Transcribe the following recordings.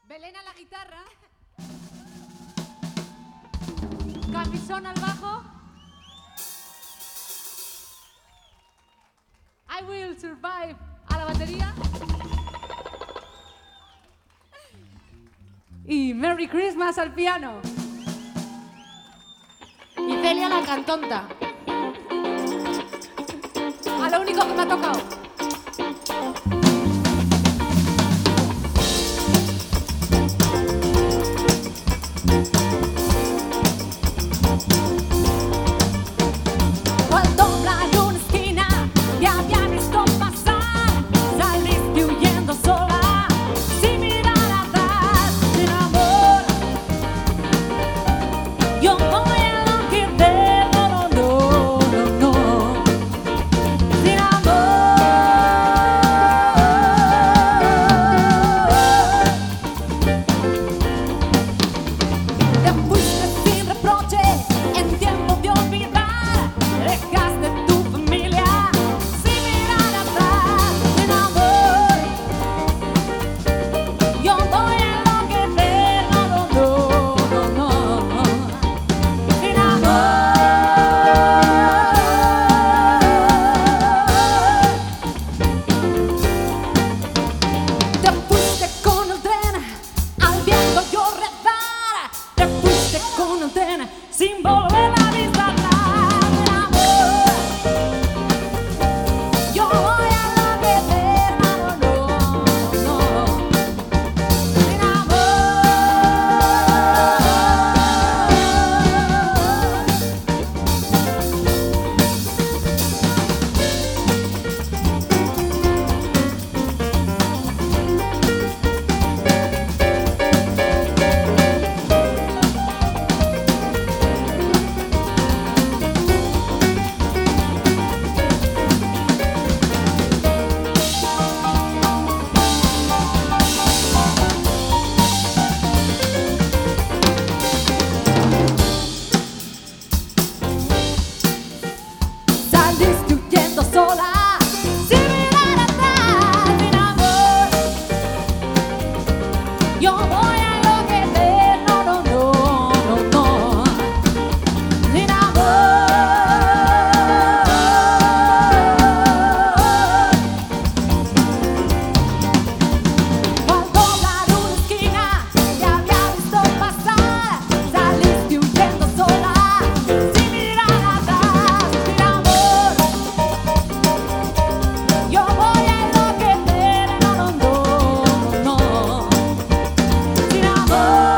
Belén a la guitarra, Camisón al bajo, I Will Survive a la batería y Merry Christmas al piano. Y Celia la cantonta. A lo único que me ha tocado. Sin volver la vista atrás, mi amor. Yo voy a enloquecer, no, no, no, mi amor. Sola, sin mirar atrás, mi amor. Yo voy a enloquecer, no, no, no, no, no, mi amor. Al doblar una esquina te había visto pasar, saliste huyendo sola, sin mirar atrás, mi amor. Yo voy a enloquecer, no, no, no, no, sin amor.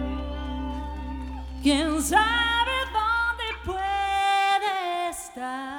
¿Quién sabe dónde puede estar?